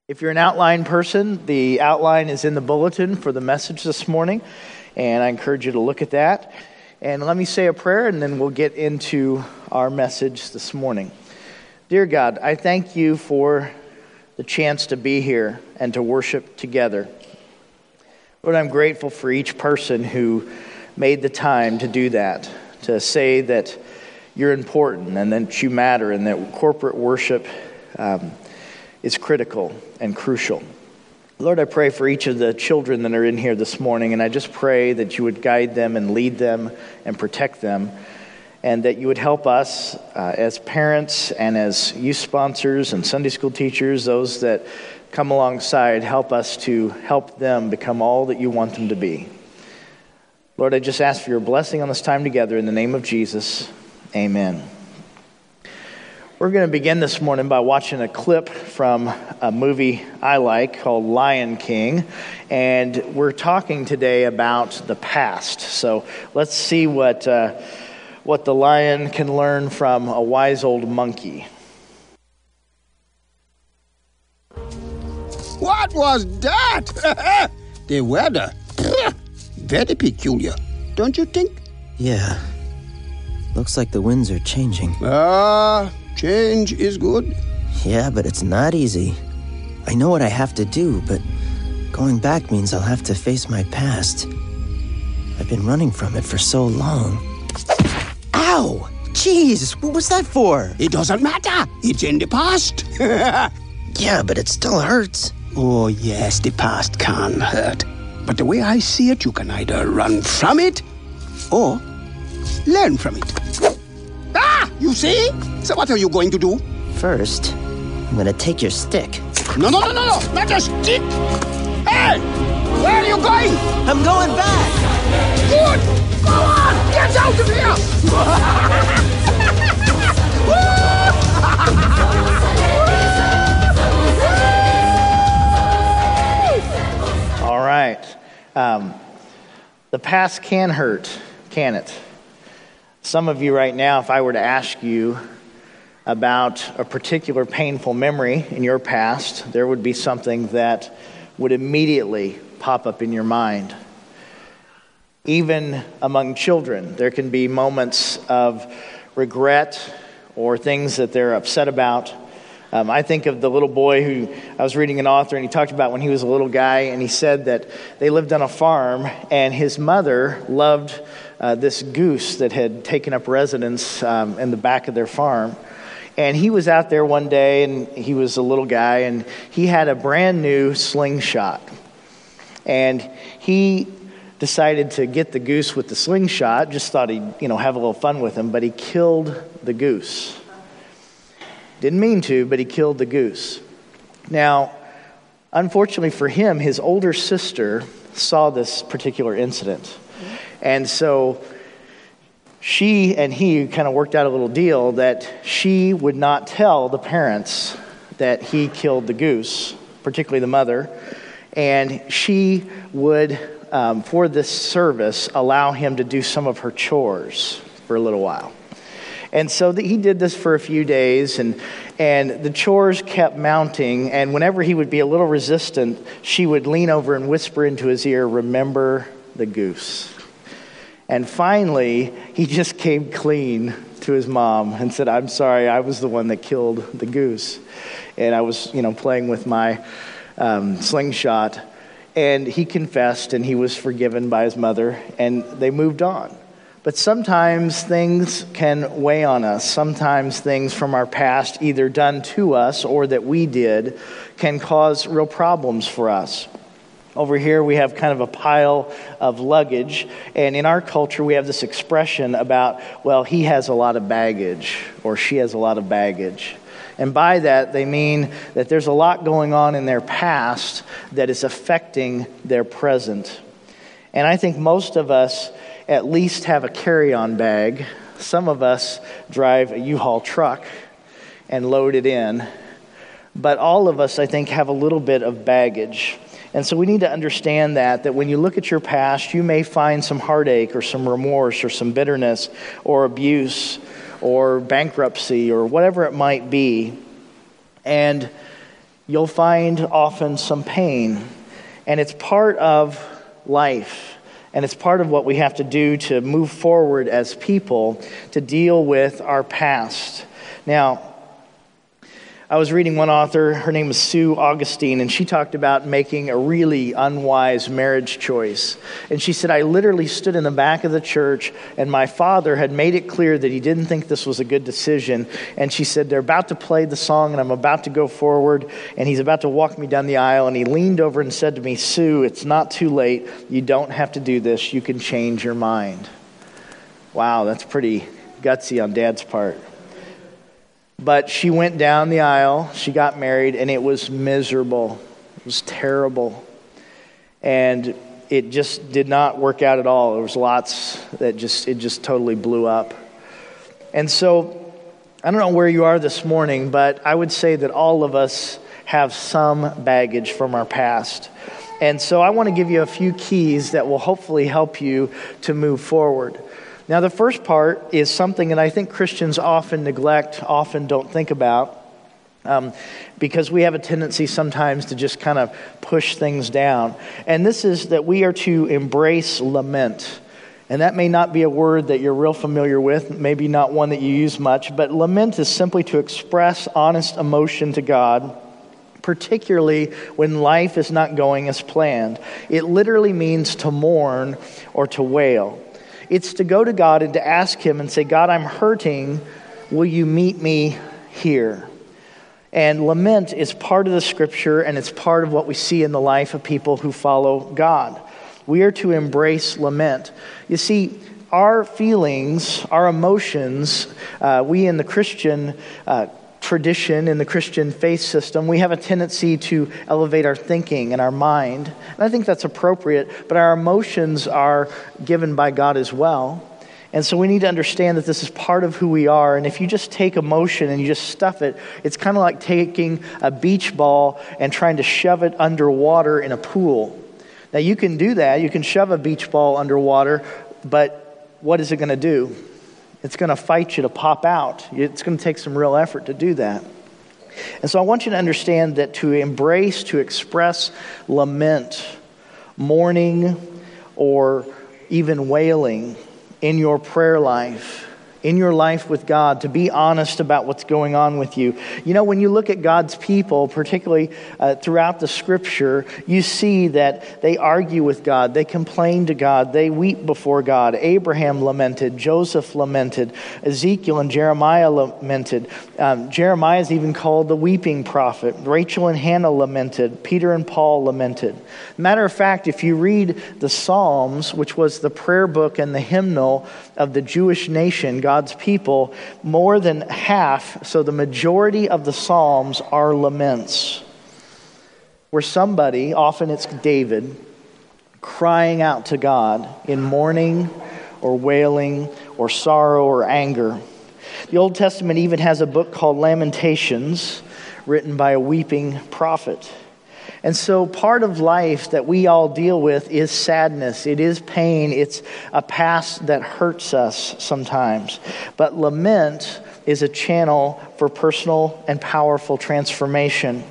If you're an outline person, the outline is in the bulletin for the message this morning, and I encourage you to look at that. And let me say a prayer, and then we'll get into our message this morning. Dear God, I thank you for the chance to be here and to worship together. Lord, I'm grateful for each person who made the time to do that, to say that you're important and that you matter and that corporate worship is critical and crucial. Lord, I pray for each of the children that are in here this morning, and I just pray that you would guide them and lead them and protect them, and that you would help us as parents and as youth sponsors and Sunday school teachers, those that come alongside, help us to help them become all that you want them to be. Lord, I just ask for your blessing on this time together in the name of Jesus. Amen. We're going to begin this morning by watching a clip from a movie I like called Lion King, and we're talking today about the past. So let's see what the lion can learn from a wise old monkey. What was that? The weather. Very peculiar, don't you think? Yeah. Looks like the winds are changing. Change is good. Yeah, but it's not easy. I know what I have to do, but going back means I'll have to face my past. I've been running from it for so long. Ow! Jeez, what was that for? It doesn't matter. It's in the past. Yeah, but it still hurts. Oh, yes, the past can hurt. But the way I see it, you can either run from it or learn from it. You see? So what are you going to do? First, I'm gonna take your stick. No, not a stick. Hey, where are you going? I'm going back. Good. Go on, get out of here. All right. The past can hurt, can it? Some of you right now, if I were to ask you about a particular painful memory in your past, there would be something that would immediately pop up in your mind. Even among children, there can be moments of regret or things that they're upset about. I think of the little boy who, I was reading an author, and he talked about when he was a little guy, and he said that they lived on a farm, and his mother loved this goose that had taken up residence in the back of their farm. And he was out there one day, and he was a little guy, and he had a brand new slingshot. And he decided to get the goose with the slingshot, just thought he'd, have a little fun with him, but he killed the goose. Didn't mean to, but he killed the goose. Now, unfortunately for him, his older sister saw this particular incident. And so she and he kind of worked out a little deal that she would not tell the parents that he killed the goose, particularly the mother. And she would, for this service, allow him to do some of her chores for a little while. And so he did this for a few days, and the chores kept mounting, and whenever he would be a little resistant, she would lean over and whisper into his ear, "Remember the goose." And finally, he just came clean to his mom and said, "I'm sorry, I was the one that killed the goose. And I was, playing with my slingshot." And he confessed, and he was forgiven by his mother, and they moved on. But sometimes things can weigh on us. Sometimes things from our past, either done to us or that we did, can cause real problems for us. Over here we have kind of a pile of luggage, and in our culture we have this expression about, well, he has a lot of baggage, or she has a lot of baggage. And by that, they mean that there's a lot going on in their past that is affecting their present. And I think most of us at least have a carry-on bag. Some of us drive a U-Haul truck and load it in. But all of us, I think, have a little bit of baggage. And so we need to understand that when you look at your past, you may find some heartache or some remorse or some bitterness or abuse or bankruptcy or whatever it might be. And you'll find often some pain. And it's part of life. And it's part of what we have to do to move forward as people to deal with our past. Now, I was reading one author, her name is Sue Augustine, and she talked about making a really unwise marriage choice. And she said, I literally stood in the back of the church, and my father had made it clear that he didn't think this was a good decision. And she said, they're about to play the song, and I'm about to go forward, and he's about to walk me down the aisle, and he leaned over and said to me, Sue, it's not too late. You don't have to do this. You can change your mind. Wow, that's pretty gutsy on Dad's part. But she went down the aisle, she got married, and it was miserable. It was terrible. And it just did not work out at all. There was lots that it just totally blew up. And so, I don't know where you are this morning, but I would say that all of us have some baggage from our past. And so I want to give you a few keys that will hopefully help you to move forward. Now, the first part is something that I think Christians often neglect, often don't think about, because we have a tendency sometimes to just kind of push things down. And this is that we are to embrace lament. And that may not be a word that you're real familiar with, maybe not one that you use much, but lament is simply to express honest emotion to God, particularly when life is not going as planned. It literally means to mourn or to wail. It's to go to God and to ask Him and say, God, I'm hurting. Will you meet me here? And lament is part of the Scripture, and it's part of what we see in the life of people who follow God. We are to embrace lament. You see, our feelings, our emotions, we in the Christian tradition, in the Christian faith system, we have a tendency to elevate our thinking and our mind. And I think that's appropriate, but our emotions are given by God as well. And so we need to understand that this is part of who we are. And if you just take emotion and you just stuff it, it's kind of like taking a beach ball and trying to shove it underwater in a pool. Now you can do that. You can shove a beach ball underwater, but what is it going to do? It's going to fight you to pop out. It's going to take some real effort to do that. And so I want you to understand that to embrace, to express lament, mourning, or even wailing in your prayer life, in your life with God, to be honest about what's going on with you. You know, when you look at God's people, particularly throughout the Scripture, you see that they argue with God, they complain to God, they weep before God. Abraham lamented, Joseph lamented, Ezekiel and Jeremiah lamented. Jeremiah is even called the weeping prophet. Rachel and Hannah lamented. Peter and Paul lamented. Matter of fact, if you read the Psalms, which was the prayer book and the hymnal of the Jewish nation, God's people, more than half, so the majority of the Psalms are laments, where somebody, often it's David, crying out to God in mourning or wailing or sorrow or anger. The Old Testament even has a book called Lamentations, written by a weeping prophet. And so part of life that we all deal with is sadness. It is pain. It's a past that hurts us sometimes. But lament is a channel for personal and powerful transformation.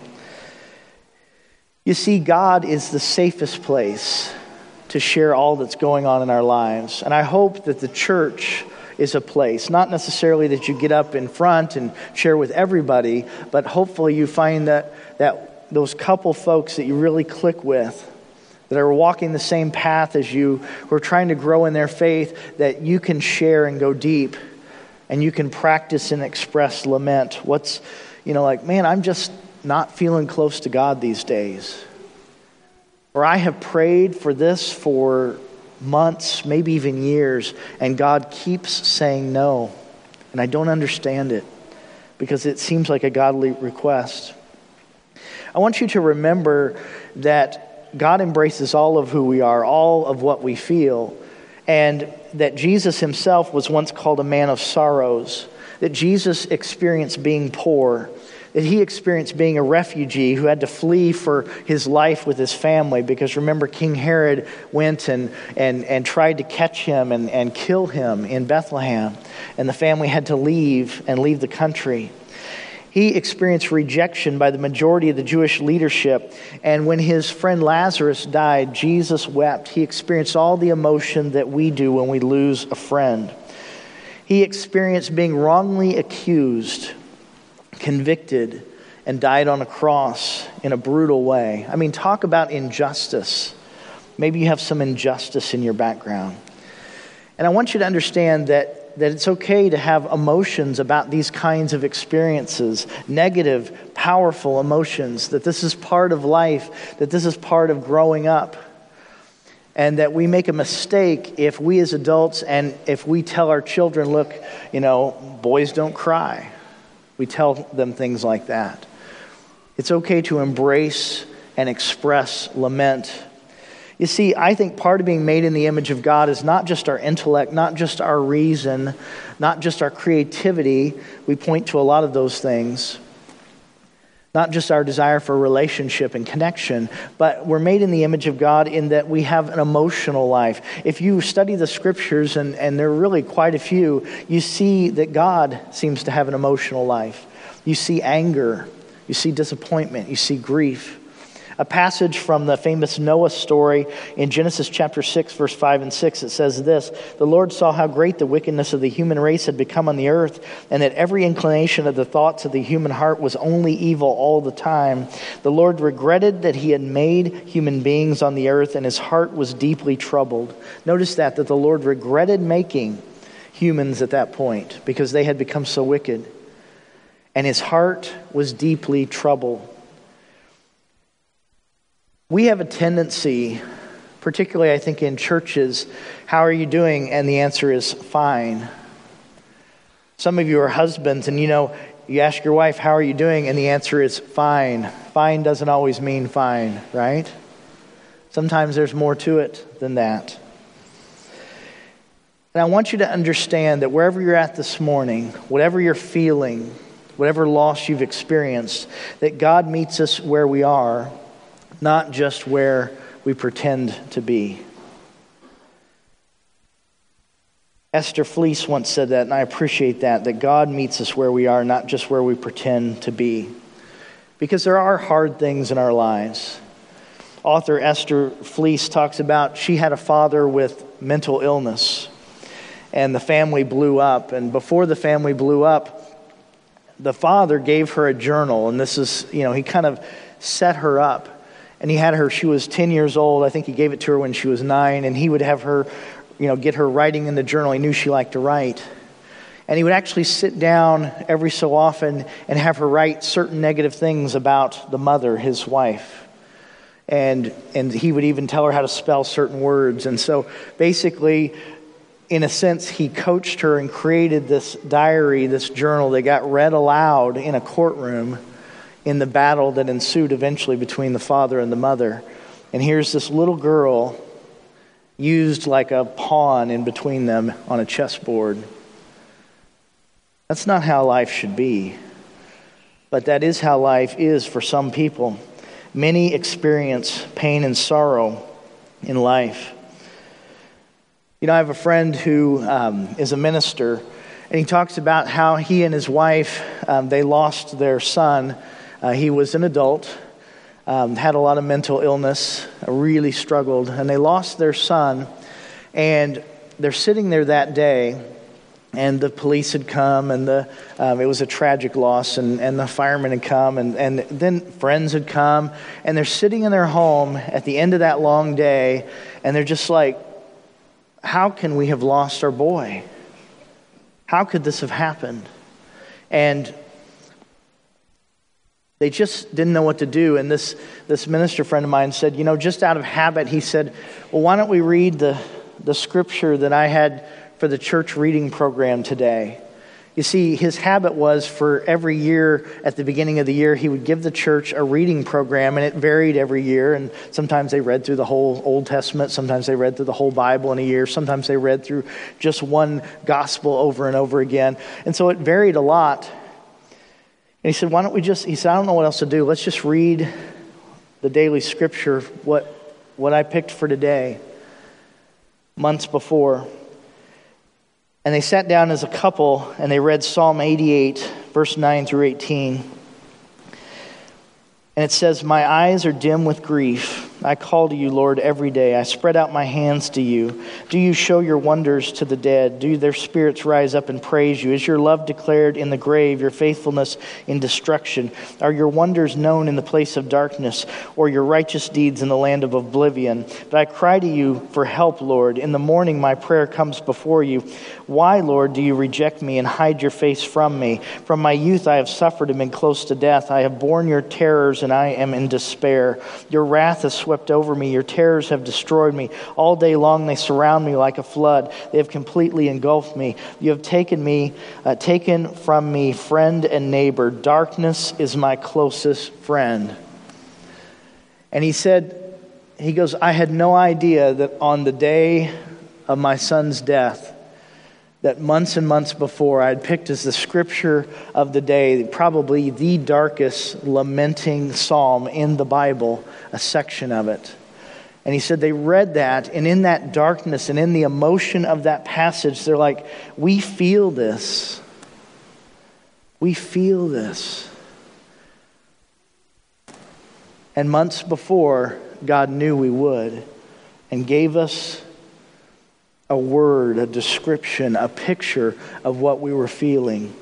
You see, God is the safest place to share all that's going on in our lives. And I hope that the church is a place, not necessarily that you get up in front and share with everybody, but hopefully you find that those couple folks that you really click with, that are walking the same path as you, who are trying to grow in their faith, that you can share and go deep, and you can practice and express lament. What's, like, man, I'm just not feeling close to God these days. Or I have prayed for this for months, maybe even years, and God keeps saying no, and I don't understand it, because it seems like a godly request. I want you to remember that God embraces all of who we are, all of what we feel, and that Jesus himself was once called a man of sorrows, that Jesus experienced being poor, that he experienced being a refugee who had to flee for his life with his family, because remember, King Herod went and tried to catch him and kill him in Bethlehem, and the family had to leave the country. He experienced rejection by the majority of the Jewish leadership. And when his friend Lazarus died, Jesus wept. He experienced all the emotion that we do when we lose a friend. He experienced being wrongly accused, convicted, and died on a cross in a brutal way. I mean, talk about injustice. Maybe you have some injustice in your background. And I want you to understand that it's okay to have emotions about these kinds of experiences, negative, powerful emotions, that this is part of life, that this is part of growing up, and that we make a mistake if we as adults and if we tell our children, look, boys don't cry. We tell them things like that. It's okay to embrace and express lament. You see, I think part of being made in the image of God is not just our intellect, not just our reason, not just our creativity. We point to a lot of those things. Not just our desire for relationship and connection, but we're made in the image of God in that we have an emotional life. If you study the scriptures, and there are really quite a few, you see that God seems to have an emotional life. You see anger, you see disappointment, you see grief. A passage from the famous Noah story in Genesis chapter 6, verse 5 and 6, it says this: "The Lord saw how great the wickedness of the human race had become on the earth, and that every inclination of the thoughts of the human heart was only evil all the time. The Lord regretted that he had made human beings on the earth, and his heart was deeply troubled." Notice that the Lord regretted making humans at that point because they had become so wicked. And his heart was deeply troubled. We have a tendency, particularly I think in churches, how are you doing? And the answer is fine. Some of you are husbands and you ask your wife, how are you doing? And the answer is fine. Fine doesn't always mean fine, right? Sometimes there's more to it than that. And I want you to understand that wherever you're at this morning, whatever you're feeling, whatever loss you've experienced, that God meets us where we are, not just where we pretend to be. Esther Fleece once said that, and I appreciate that God meets us where we are, not just where we pretend to be. Because there are hard things in our lives. Author Esther Fleece talks about she had a father with mental illness, and the family blew up. And before the family blew up, the father gave her a journal, and this is, he kind of set her up. And he had her, she was 10 years old. I think he gave it to her when she was 9. And he would have her, get her writing in the journal. He knew she liked to write. And he would actually sit down every so often and have her write certain negative things about the mother, his wife. And he would even tell her how to spell certain words. And so basically, in a sense, he coached her and created this diary, this journal that got read aloud in a courtroom in the battle that ensued eventually between the father and the mother. And here's this little girl used like a pawn in between them on a chessboard. That's not how life should be. But that is how life is for some people. Many experience pain and sorrow in life. I have a friend who is a minister, and he talks about how he and his wife, they lost their son. He was an adult, had a lot of mental illness, really struggled, and they lost their son. And they're sitting there that day, and the police had come, and it was a tragic loss, and the firemen had come, and then friends had come, and they're sitting in their home at the end of that long day, and they're just like, how can we have lost our boy? How could this have happened? And they just didn't know what to do. And this minister friend of mine said, just out of habit, he said, well, why don't we read the scripture that I had for the church reading program today? You see, his habit was for every year, at the beginning of the year, he would give the church a reading program, and it varied every year. And sometimes they read through the whole Old Testament. Sometimes they read through the whole Bible in a year. Sometimes they read through just one gospel over and over again. And so it varied a lot. And he said, why don't we he said, I don't know what else to do. Let's just read the daily scripture, what I picked for today, months before. And they sat down as a couple and they read Psalm 88, verse 9 through 18. And it says, "My eyes are dim with grief. I call to you, Lord, every day. I spread out my hands to you. Do you show your wonders to the dead? Do their spirits rise up and praise you? Is your love declared in the grave, your faithfulness in destruction? Are your wonders known in the place of darkness, or your righteous deeds in the land of oblivion? But I cry to you for help, Lord. In the morning my prayer comes before you. Why, Lord, do you reject me and hide your face from me? From my youth I have suffered and been close to death. I have borne your terrors and I am in despair. Your wrath has swept over me. Your terrors have destroyed me. All day long they surround me like a flood. They have completely engulfed me. You have taken from me friend and neighbor. Darkness is my closest friend." And he goes, "I had no idea that on the day of my son's death, that months and months before I had picked as the scripture of the day, probably the darkest lamenting psalm in the Bible, a section of it." And he said they read that, and in that darkness and in the emotion of that passage, they're like, we feel this. We feel this. And months before, God knew we would and gave us a word, a description, a picture of what we were feeling.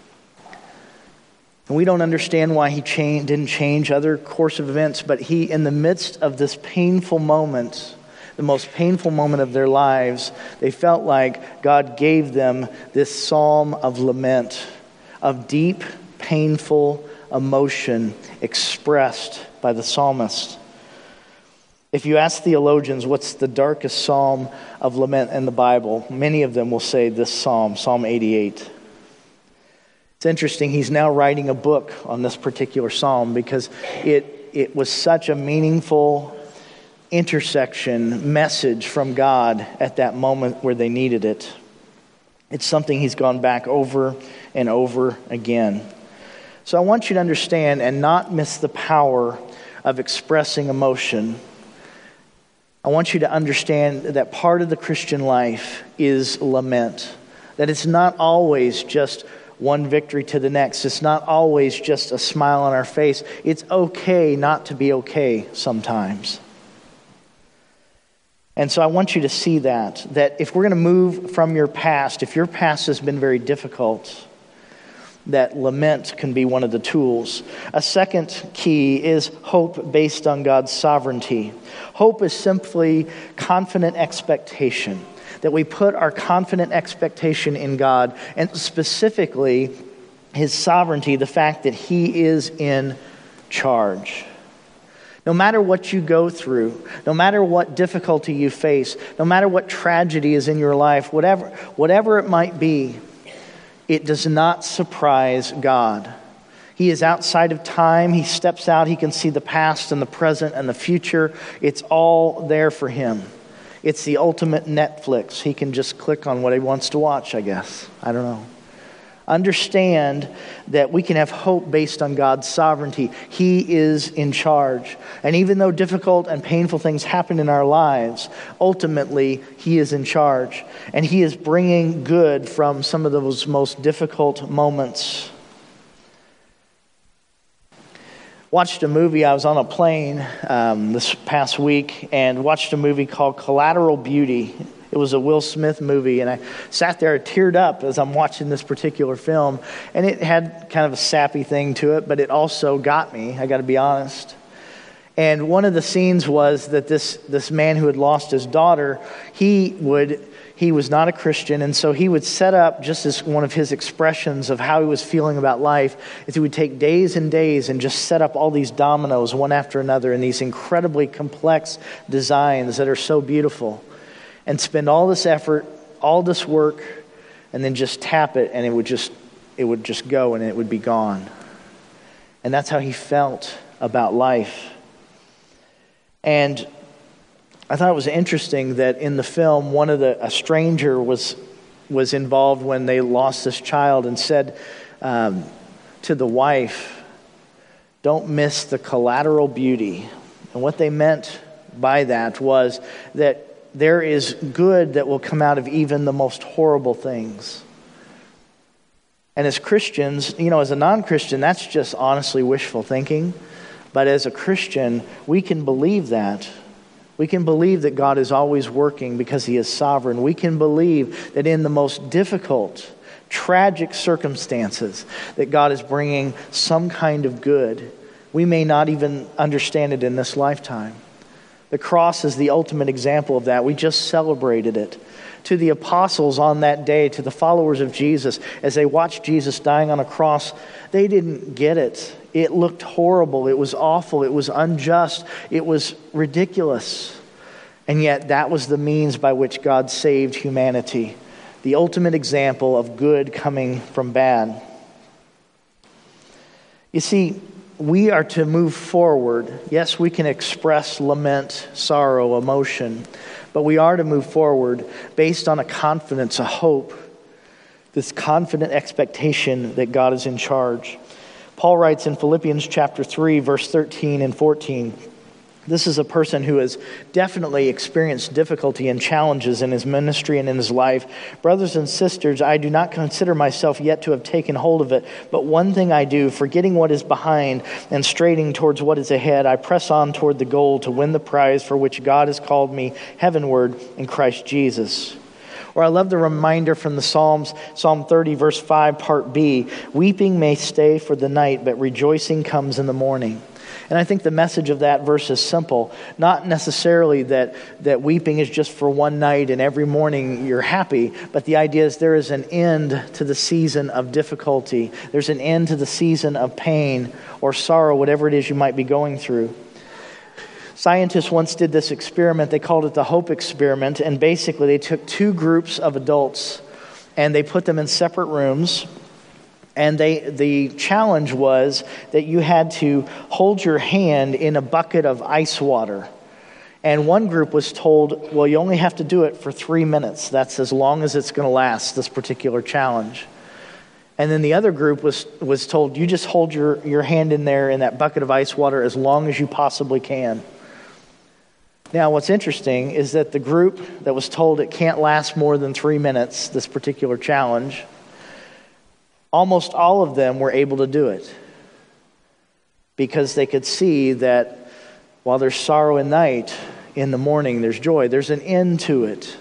And we don't understand why he didn't change other course of events, but he, in the midst of this painful moment, the most painful moment of their lives, they felt like God gave them this psalm of lament, of deep, painful emotion expressed by the psalmist. If you ask theologians what's the darkest psalm of lament in the Bible, many of them will say this psalm, Psalm 88. It's interesting, he's now writing a book on this particular psalm because it was such a meaningful intersection message from God at that moment where they needed it. It's something he's gone back over and over again. So I want you to understand and not miss the power of expressing emotion. I want you to understand that part of the Christian life is lament. That it's not always just one victory to the next. It's not always just a smile on our face. It's okay not to be okay sometimes. And so I want you to see that if we're going to move from your past, if your past has been very difficult, that lament can be one of the tools. A second key is hope based on God's sovereignty. Hope is simply confident expectation, that we put our confident expectation in God, and specifically his sovereignty, the fact that he is in charge. No matter what you go through, no matter what difficulty you face, no matter what tragedy is in your life, whatever it might be, it does not surprise God. He is outside of time. He steps out. He can see the past and the present and the future. It's all there for him. It's the ultimate Netflix. He can just click on what he wants to watch, I guess. I don't know. Understand that we can have hope based on God's sovereignty. He is in charge. And even though difficult and painful things happen in our lives, ultimately, he is in charge. And he is bringing good from some of those most difficult moments. Watched a movie. I was on a plane this past week and watched a movie called Collateral Beauty. It was a Will Smith movie, and I sat there, teared up as I'm watching this particular film, and it had kind of a sappy thing to it, but it also got me, I got to be honest. And one of the scenes was that this man who had lost his daughter, he was not a Christian, and so he would set up, just as one of his expressions of how he was feeling about life, is he would take days and days and just set up all these dominoes one after another in these incredibly complex designs that are so beautiful, and spend all this effort, all this work, and then just tap it, and it would just go, and it would be gone. And that's how he felt about life. And I thought it was interesting that in the film, a stranger was involved when they lost this child, and said to the wife, "Don't miss the collateral beauty." And what they meant by that was that there is good that will come out of even the most horrible things. And as Christians, as a non-Christian, that's just honestly wishful thinking. But as a Christian, we can believe that. We can believe that God is always working because He is sovereign. We can believe that in the most difficult, tragic circumstances, that God is bringing some kind of good. We may not even understand it in this lifetime. The cross is the ultimate example of that. We just celebrated it. To the apostles on that day, to the followers of Jesus, as they watched Jesus dying on a cross, they didn't get it. It looked horrible. It was awful. It was unjust. It was ridiculous. And yet that was the means by which God saved humanity. The ultimate example of good coming from bad. You see, we are to move forward. Yes, we can express lament, sorrow, emotion, but we are to move forward based on a confidence, a hope, this confident expectation that God is in charge. Paul writes in Philippians chapter 3, verse 13 and 14, this is a person who has definitely experienced difficulty and challenges in his ministry and in his life. Brothers and sisters, I do not consider myself yet to have taken hold of it, but one thing I do, forgetting what is behind and straining towards what is ahead, I press on toward the goal to win the prize for which God has called me heavenward in Christ Jesus. Or I love the reminder from the Psalms, Psalm 30, verse 5, part B, weeping may stay for the night, but rejoicing comes in the morning. And I think the message of that verse is simple. Not necessarily that weeping is just for one night and every morning you're happy, but the idea is there is an end to the season of difficulty. There's an end to the season of pain or sorrow, whatever it is you might be going through. Scientists once did this experiment. They called it the Hope Experiment. And basically they took two groups of adults and they put them in separate rooms. And the challenge was that you had to hold your hand in a bucket of ice water. And one group was told, well, you only have to do it for 3 minutes. That's as long as it's going to last, this particular challenge. And then the other group was told, you just hold your hand in there in that bucket of ice water as long as you possibly can. Now, what's interesting is that the group that was told it can't last more than 3 minutes, this particular challenge, almost all of them were able to do it because they could see that while there's sorrow at night, in the morning there's joy. There's an end to it.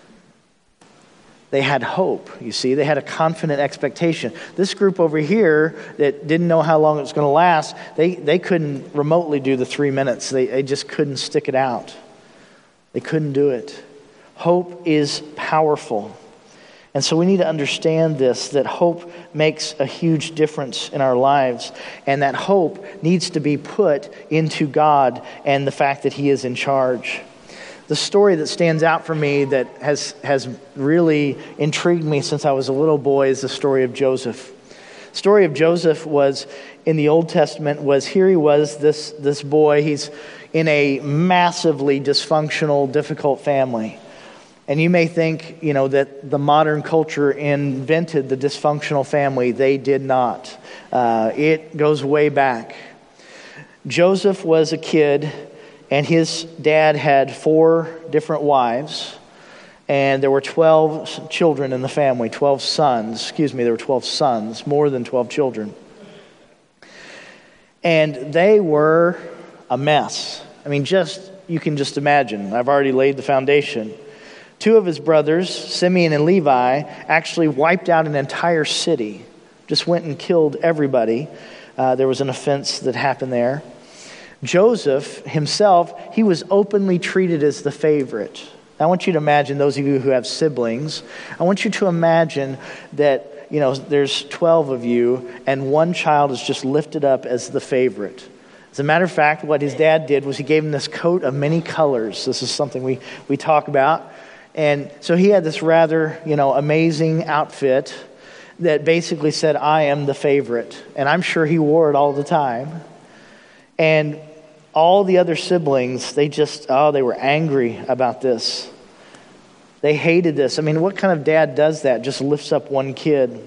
They had hope, you see. They had a confident expectation. This group over here that didn't know how long it was going to last, they couldn't remotely do the 3 minutes. They just couldn't stick it out. They couldn't do it. Hope is powerful. And so we need to understand this, that hope makes a huge difference in our lives. And that hope needs to be put into God and the fact that He is in charge. The story that stands out for me that has really intrigued me since I was a little boy is the story of Joseph. The story of Joseph was, in the Old Testament, here he was, this boy. He's in a massively dysfunctional, difficult family. And you may think, that the modern culture invented the dysfunctional family. They did not. It goes way back. Joseph was a kid, and his dad had 4 different wives. And there were 12 children in the family, 12 sons. There were 12 sons, more than 12 children. And they were a mess. You can just imagine. I've already laid the foundation. 2 of his brothers, Simeon and Levi, actually wiped out an entire city. Just went and killed everybody. There was an offense that happened there. Joseph himself, he was openly treated as the favorite. I want you to imagine, those of you who have siblings, I want you to imagine that, there's 12 of you and one child is just lifted up as the favorite. As a matter of fact, what his dad did was he gave him this coat of many colors. This is something we talk about. And so he had this rather, amazing outfit that basically said, I am the favorite. And I'm sure he wore it all the time. And all the other siblings, they were angry about this. They hated this. What kind of dad does that? Just lifts up one kid.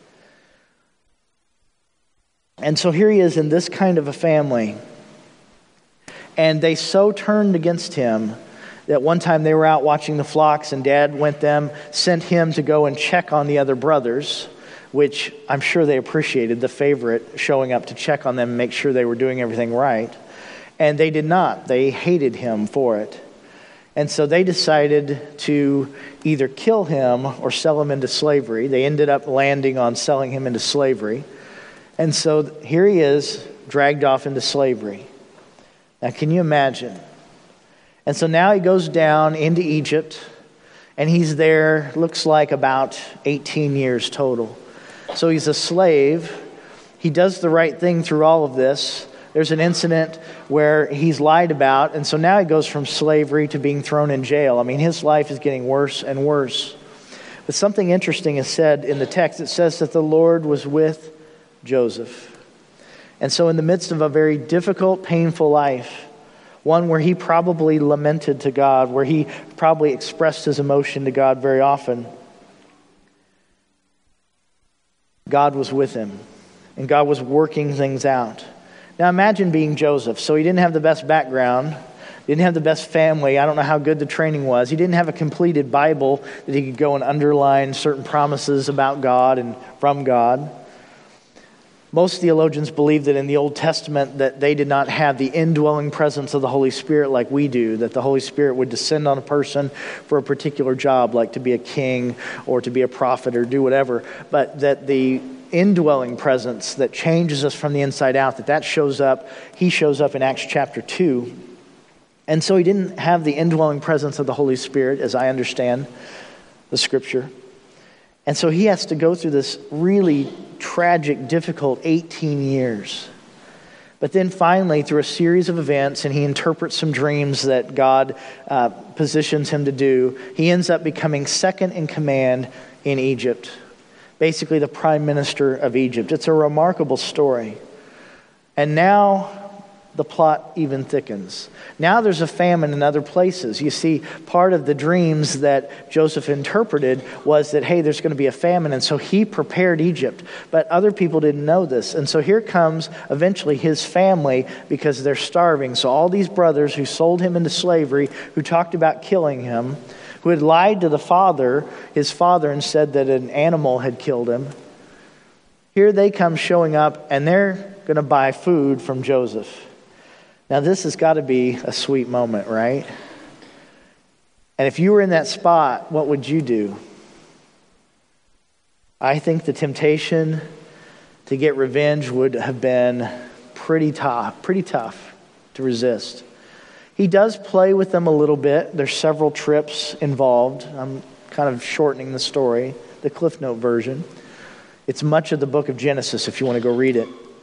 And so here he is in this kind of a family. And they so turned against him that one time they were out watching the flocks and Dad sent him to go and check on the other brothers. which I'm sure they appreciated, the favorite showing up to check on them and make sure they were doing everything right. And they did not. They hated him for it. And so they decided to either kill him or sell him into slavery. They ended up landing on selling him into slavery. And so here he is, dragged off into slavery. Now, can you imagine? And so now he goes down into Egypt, and he's there, looks like about 18 years total. So he's a slave. He does the right thing through all of this. There's an incident where he's lied about, and so now he goes from slavery to being thrown in jail. I mean, his life is getting worse and worse. But something interesting is said in the text. It says that the Lord was with Joseph. And so in the midst of a very difficult, painful life, one where he probably lamented to God, where he probably expressed his emotion to God very often, God was with him, and God was working things out. Now imagine being Joseph. So he didn't have the best background, didn't have the best family. I don't know how good the training was. He didn't have a completed Bible that he could go and underline certain promises about God and from God. Most theologians believe that in the Old Testament that they did not have the indwelling presence of the Holy Spirit like we do, that the Holy Spirit would descend on a person for a particular job, like to be a king or to be a prophet or do whatever, but that the indwelling presence that changes us from the inside out, that shows up, he shows up in Acts chapter 2. And so he didn't have the indwelling presence of the Holy Spirit, as I understand the scripture. And so he has to go through this really tragic, difficult 18 years. But then finally, through a series of events, and he interprets some dreams that God positions him to do, he ends up becoming second in command in Egypt. Basically the prime minister of Egypt. It's a remarkable story. And now the plot even thickens. Now there's a famine in other places. You see, part of the dreams that Joseph interpreted was that, hey, there's going to be a famine, and so he prepared Egypt. But other people didn't know this. And so here comes eventually his family because they're starving. So all these brothers who sold him into slavery, who talked about killing him, who had lied to his father, and said that an animal had killed him. Here they come showing up, and they're going to buy food from Joseph. Now this has got to be a sweet moment, right? And if you were in that spot, what would you do? I think the temptation to get revenge would have been pretty tough to resist. He does play with them a little bit. There's several trips involved. I'm kind of shortening the story, the Cliff Note version. It's much of the book of Genesis if you want to go read it.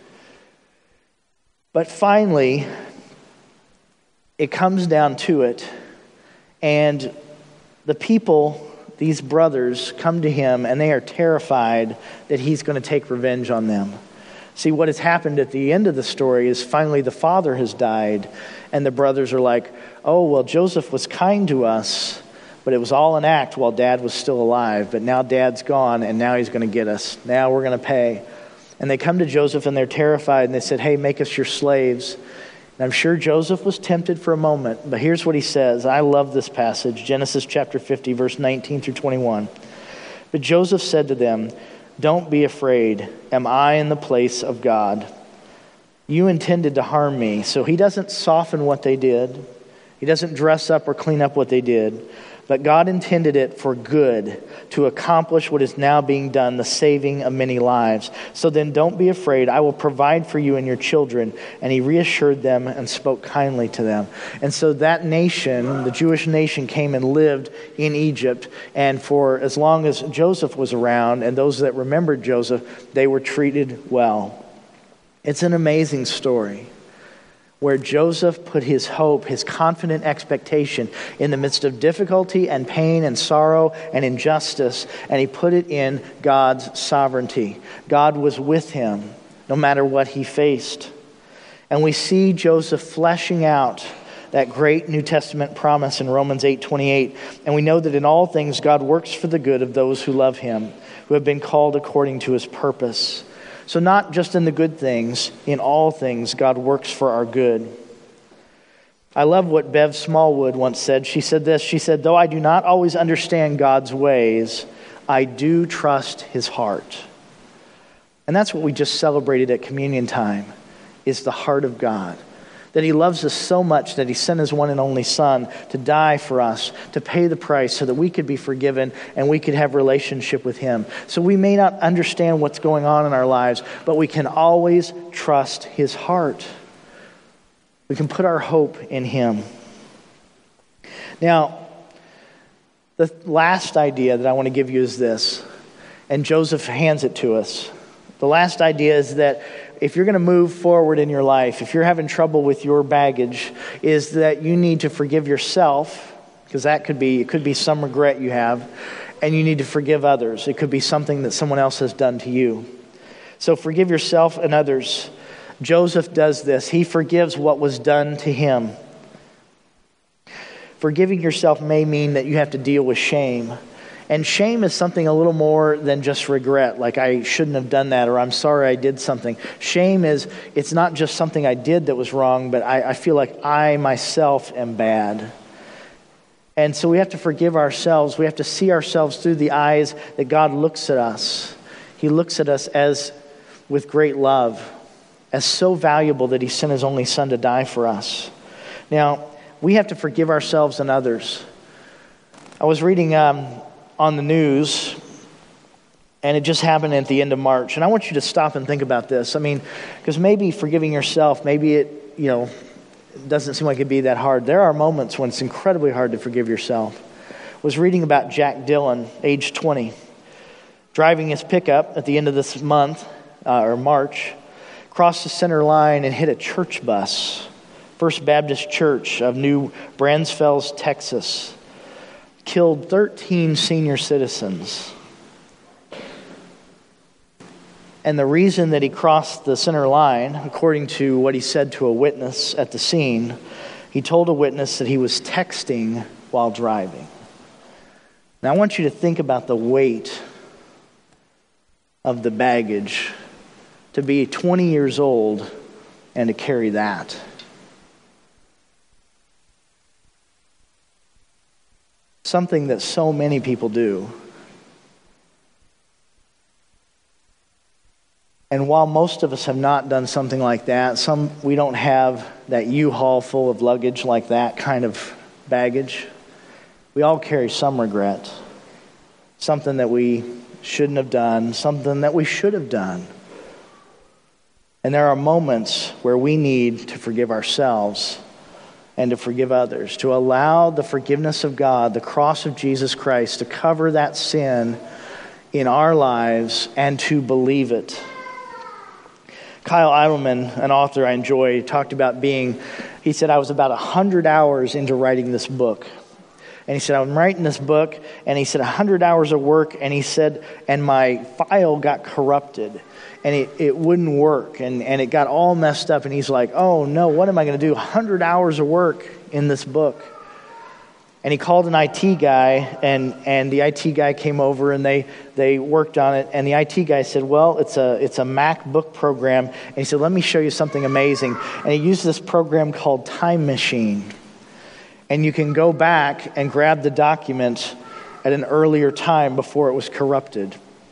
But finally, it comes down to it, and the people, these brothers, come to him, and they are terrified that he's going to take revenge on them. See, what has happened at the end of the story is finally the father has died, and the brothers are like, oh, well, Joseph was kind to us, but it was all an act while Dad was still alive. But now Dad's gone, and now he's going to get us. Now we're going to pay. And they come to Joseph, and they're terrified, and they said, hey, make us your slaves. And I'm sure Joseph was tempted for a moment, but here's what he says. I love this passage, Genesis chapter 50, verse 19 through 21. But Joseph said to them, don't be afraid. Am I in the place of God? You intended to harm me. So he doesn't soften what they did. He doesn't dress up or clean up what they did. But God intended it for good, to accomplish what is now being done, the saving of many lives. So then don't be afraid. I will provide for you and your children. And he reassured them and spoke kindly to them. And so that nation, the Jewish nation, came and lived in Egypt. And for as long as Joseph was around, and those that remembered Joseph, they were treated well. It's an amazing story, where Joseph put his hope, his confident expectation in the midst of difficulty and pain and sorrow and injustice, and he put it in God's sovereignty. God was with him no matter what he faced. And we see Joseph fleshing out that great New Testament promise in Romans 8:28. And we know that in all things God works for the good of those who love him, who have been called according to his purpose. So not just in the good things, in all things, God works for our good. I love what Bev Smallwood once said. She said this, she said, though I do not always understand God's ways, I do trust his heart. And that's what we just celebrated at communion time, is the heart of God. That he loves us so much that he sent his one and only Son to die for us, to pay the price so that we could be forgiven and we could have relationship with him. So we may not understand what's going on in our lives, but we can always trust his heart. We can put our hope in him. Now, the last idea that I want to give you is this, and Joseph hands it to us. The last idea is that if you're going to move forward in your life, if you're having trouble with your baggage, is that you need to forgive yourself, because it could be some regret you have, and you need to forgive others. It could be something that someone else has done to you. So forgive yourself and others. Joseph does this. He forgives what was done to him. Forgiving yourself may mean that you have to deal with shame. And shame is something a little more than just regret, like I shouldn't have done that, or I'm sorry I did something. Shame is, it's not just something I did that was wrong, but I feel like I myself am bad. And so we have to forgive ourselves. We have to see ourselves through the eyes that God looks at us. He looks at us as with great love, as so valuable that he sent his only Son to die for us. Now, we have to forgive ourselves and others. I was reading on the news, and it just happened at the end of March. And I want you to stop and think about this. I mean, because maybe forgiving yourself, maybe it doesn't seem like it'd be that hard. There are moments when it's incredibly hard to forgive yourself. I was reading about Jack Dillon, age 20, driving his pickup at the end of this month, or March, crossed the center line and hit a church bus, First Baptist Church of New Braunfels, Texas. Killed 13 senior citizens. And the reason that he crossed the center line, according to what he said to a witness at the scene, he told a witness that he was texting while driving. Now I want you to think about the weight of the baggage to be 20 years old and to carry that. Something that so many people do. And while most of us have not done something like that, we don't have that U-Haul full of luggage like that kind of baggage. We all carry some regret. Something that we shouldn't have done, something that we should have done. And there are moments where we need to forgive ourselves and to forgive others, to allow the forgiveness of God, the cross of Jesus Christ, to cover that sin in our lives and to believe it. Kyle Idleman, an author I enjoy, talked about he said, I was about 100 hours into writing this book. And he said, I'm writing this book, and he said 100 hours of work, and he said, and my file got corrupted. And it wouldn't work, and it got all messed up. And he's like, oh no, what am I going to do? 100 hours of work in this book. And he called an IT guy, and the IT guy came over, and they worked on it. And the IT guy said, well, it's a MacBook program. And he said, let me show you something amazing. And he used this program called Time Machine. And you can go back and grab the document at an earlier time before it was corrupted.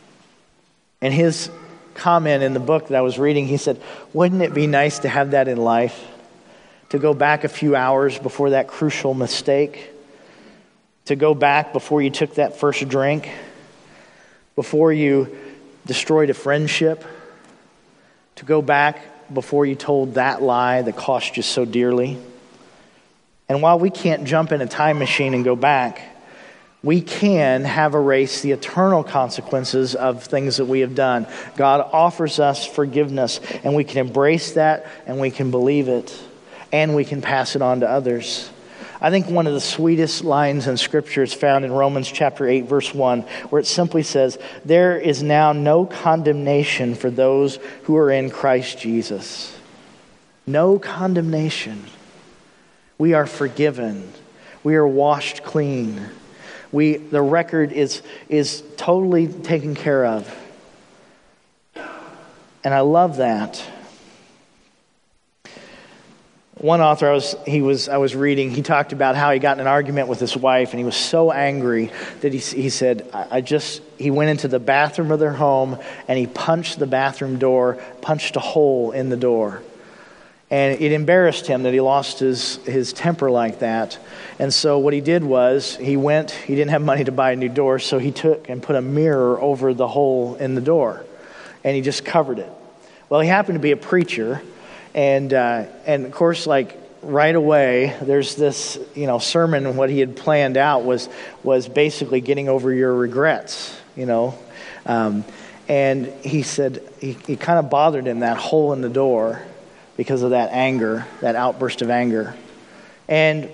And his comment in the book that I was reading, he said, wouldn't it be nice to have that in life? To go back a few hours before that crucial mistake? To go back before you took that first drink? Before you destroyed a friendship? To go back before you told that lie that cost you so dearly? And while we can't jump in a time machine and go back, we can have erased the eternal consequences of things that we have done. God offers us forgiveness, and we can embrace that, and we can believe it, and we can pass it on to others. I think one of the sweetest lines in Scripture is found in Romans chapter 8, verse 1, where it simply says, there is now no condemnation for those who are in Christ Jesus. No condemnation. We are forgiven. We are washed clean. The record is totally taken care of. And I love that. One author I was reading, he talked about how he got in an argument with his wife, and he was so angry that he said, he went into the bathroom of their home, and he punched the bathroom door, punched a hole in the door. And it embarrassed him that he lost his temper like that. And so what he did was, he didn't have money to buy a new door, so he took and put a mirror over the hole in the door, and he just covered it. Well, he happened to be a preacher, and of course, like right away, there's this sermon. What he had planned out was basically getting over your regrets, and he said he kind of bothered him, that hole in the door, because of that anger, that outburst of anger. And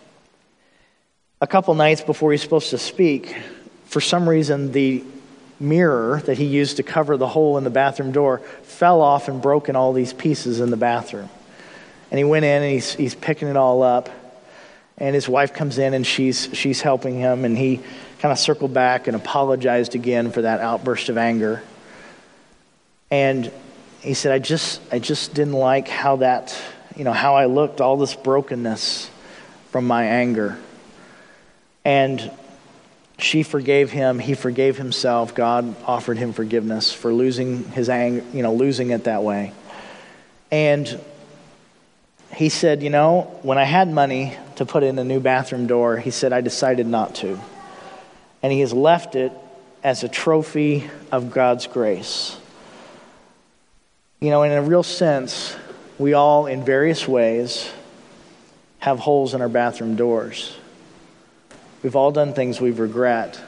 a couple nights before he's supposed to speak, for some reason the mirror that he used to cover the hole in the bathroom door fell off and broke in all these pieces in the bathroom. And he went in and he's picking it all up. And his wife comes in and she's helping him, and he kind of circled back and apologized again for that outburst of anger. And he said, I just didn't like how that, how I looked, all this brokenness from my anger. And she forgave him. He forgave himself. God offered him forgiveness for losing his anger, losing it that way. And he said, when I had money to put in a new bathroom door, he said, I decided not to. And he has left it as a trophy of God's grace. In a real sense, we all, in various ways, have holes in our bathroom doors. We've all done things we regret.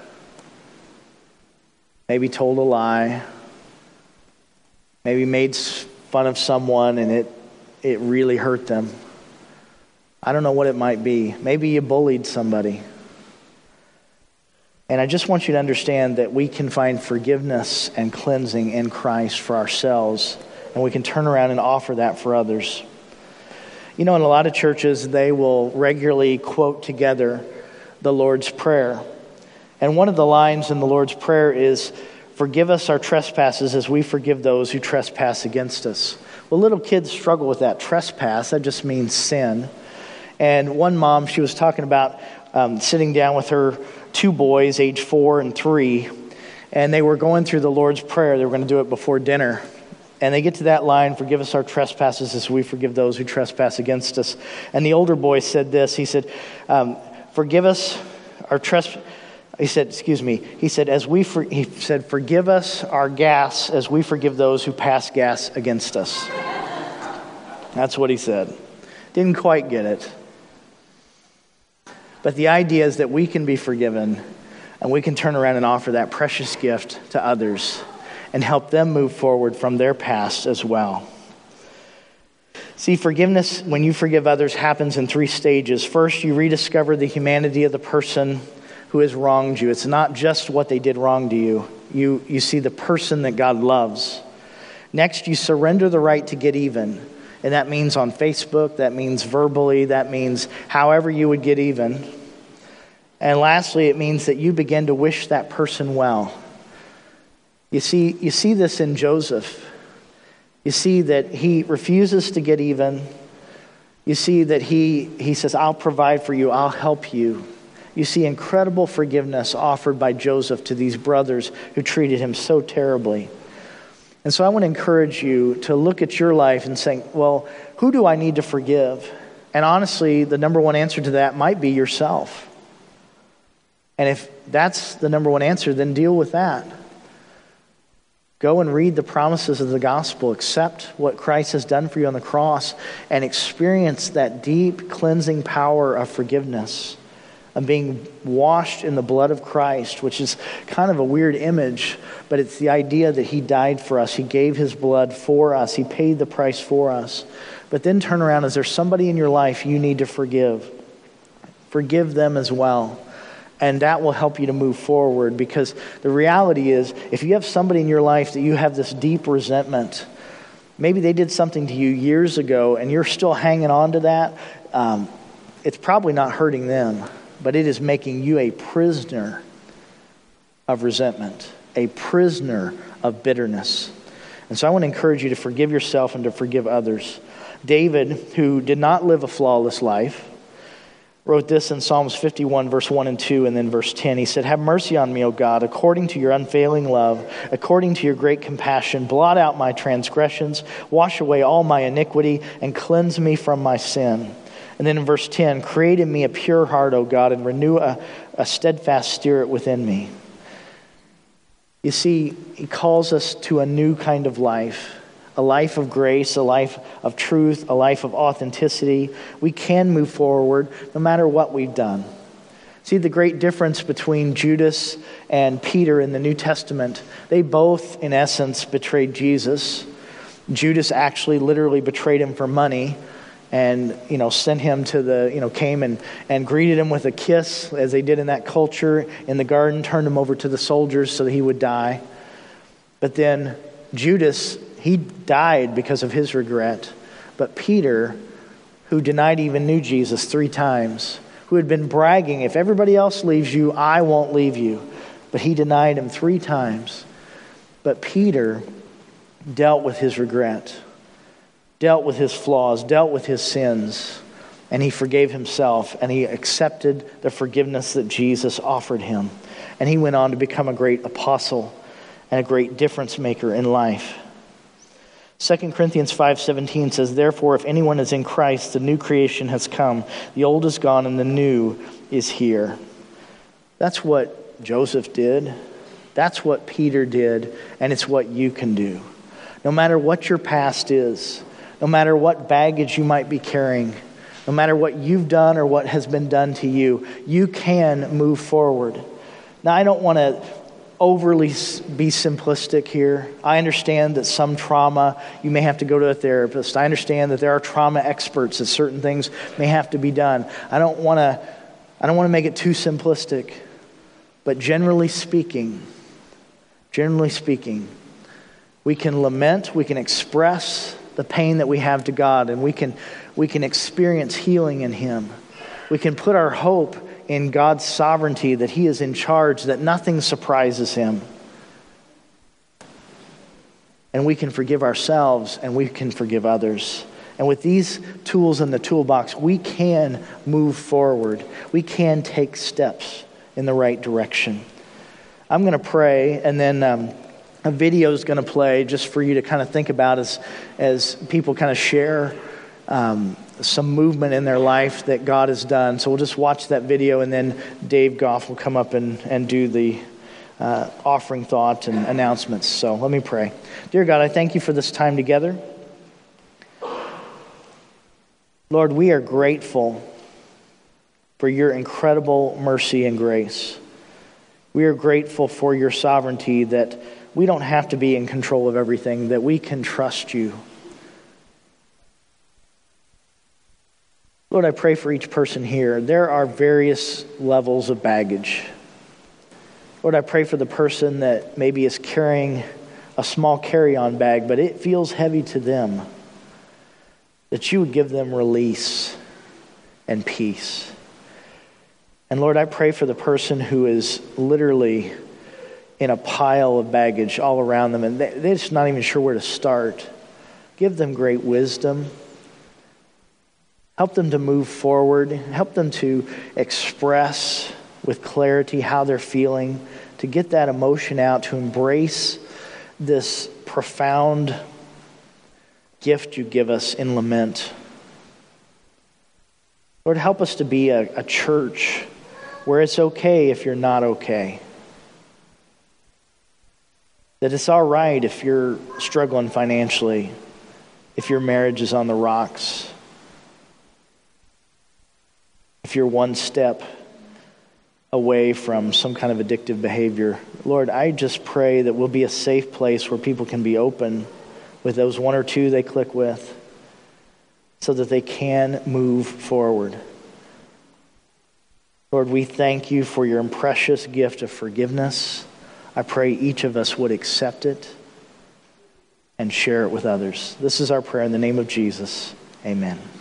Maybe told a lie. Maybe made fun of someone and it really hurt them. I don't know what it might be. Maybe you bullied somebody. And I just want you to understand that we can find forgiveness and cleansing in Christ for ourselves, and we can turn around and offer that for others. In a lot of churches, they will regularly quote together the Lord's Prayer. And one of the lines in the Lord's Prayer is, forgive us our trespasses as we forgive those who trespass against us. Well, little kids struggle with that. Trespass, that just means sin. And one mom, she was talking about sitting down with her two boys, age 4 and 3, and they were going through the Lord's Prayer. They were going to do it before dinner. And they get to that line, forgive us our trespasses as we forgive those who trespass against us. And the older boy said this. He said, forgive us our trespasses. He said, forgive us our gas as we forgive those who pass gas against us. That's what he said. Didn't quite get it. But the idea is that we can be forgiven, and we can turn around and offer that precious gift to others and help them move forward from their past as well. See, forgiveness, when you forgive others, happens in 3 stages. First, you rediscover the humanity of the person who has wronged you. It's not just what they did wrong to you. You see the person that God loves. Next, you surrender the right to get even. And that means on Facebook, that means verbally, that means however you would get even. And lastly, it means that you begin to wish that person well. You see this in Joseph. You see that he refuses to get even. You see that he says, I'll provide for you, I'll help you. You see incredible forgiveness offered by Joseph to these brothers who treated him so terribly. And so I want to encourage you to look at your life and say, well, who do I need to forgive? And honestly, the number one answer to that might be yourself. And if that's the number one answer, then deal with that. Go and read the promises of the gospel. Accept what Christ has done for you on the cross and experience that deep cleansing power of forgiveness, of being washed in the blood of Christ, which is kind of a weird image, but it's the idea that he died for us. He gave his blood for us. He paid the price for us. But then turn around. Is there somebody in your life you need to forgive? Forgive them as well. And that will help you to move forward, because the reality is, if you have somebody in your life that you have this deep resentment, maybe they did something to you years ago and you're still hanging on to that, it's probably not hurting them, but it is making you a prisoner of resentment, a prisoner of bitterness. And so I want to encourage you to forgive yourself and to forgive others. David, who did not live a flawless life, wrote this in Psalms 51, verse 1 and 2, and then verse 10. He said, "Have mercy on me, O God, according to your unfailing love, according to your great compassion. Blot out my transgressions, wash away all my iniquity, and cleanse me from my sin." And then in verse 10, "Create in me a pure heart, O God, and renew a steadfast spirit within me." You see, he calls us to a new kind of life. A life of grace, a life of truth, a life of authenticity. We can move forward no matter what we've done. See the great difference between Judas and Peter in the New Testament. They both, in essence, betrayed Jesus. Judas actually literally betrayed him for money and, sent him to came and greeted him with a kiss, as they did in that culture in the garden, turned him over to the soldiers so that he would die. But then Judas, he died because of his regret. But Peter, who denied he even knew Jesus 3 times, who had been bragging, "If everybody else leaves you, I won't leave you." But he denied him 3 times. But Peter dealt with his regret, dealt with his flaws, dealt with his sins, and he forgave himself, and he accepted the forgiveness that Jesus offered him. And he went on to become a great apostle and a great difference maker in life. 2 Corinthians 5:17 says, "Therefore, if anyone is in Christ, the new creation has come. The old is gone and the new is here." That's what Joseph did. That's what Peter did. And it's what you can do. No matter what your past is, no matter what baggage you might be carrying, no matter what you've done or what has been done to you, you can move forward. Now, I don't want to overly be simplistic here. I understand that some trauma, you may have to go to a therapist. I understand that there are trauma experts, that certain things may have to be done. I don't want to make it too simplistic. But generally speaking, we can lament, we can express the pain that we have to God, and we can experience healing in Him. We can put our hope in God's sovereignty, that He is in charge, that nothing surprises Him. And we can forgive ourselves, and we can forgive others. And with these tools in the toolbox, we can move forward. We can take steps in the right direction. I'm going to pray, and then a video is going to play just for you to kind of think about as people kind of share some movement in their life that God has done. So we'll just watch that video, and then Dave Goff will come up and do the offering thought and announcements. So let me pray. Dear God, I thank you for this time together. Lord, we are grateful for your incredible mercy and grace. We are grateful for your sovereignty, that we don't have to be in control of everything, that we can trust you. Lord, I pray for each person here. There are various levels of baggage. Lord, I pray for the person that maybe is carrying a small carry-on bag, but it feels heavy to them, that you would give them release and peace. And Lord, I pray for the person who is literally in a pile of baggage all around them, and they're just not even sure where to start. Give them great wisdom. Help them to move forward. Help them to express with clarity how they're feeling, to get that emotion out, to embrace this profound gift you give us in lament. Lord, help us to be a church where it's okay if you're not okay. That it's all right if you're struggling financially, if your marriage is on the rocks, if you're one step away from some kind of addictive behavior. Lord, I just pray that we'll be a safe place where people can be open with those 1 or 2 they click with, so that they can move forward. Lord, we thank you for your precious gift of forgiveness. I pray each of us would accept it and share it with others. This is our prayer in the name of Jesus. Amen.